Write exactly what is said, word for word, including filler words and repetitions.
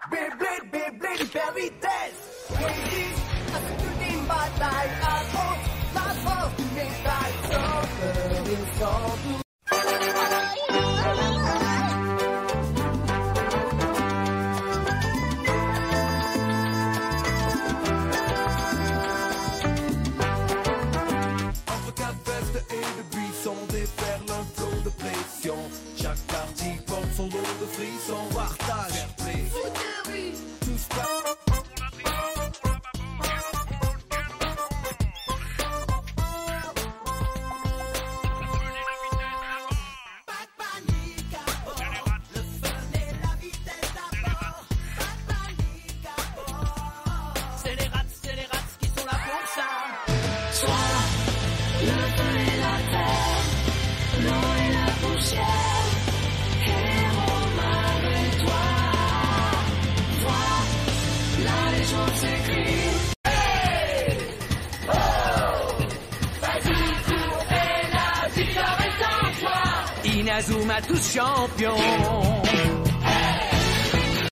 Beyblade, Beyblade, hyper vitesse. Résiste à cette ultime bataille. Affronte la force du métal. Sans peur et sans doute. Entre quatre vestes et de buissons déferle un flot de pression. Chaque partie porte son lot de frissons. Partage, fair play, tout se passe. Inazuma tous champions.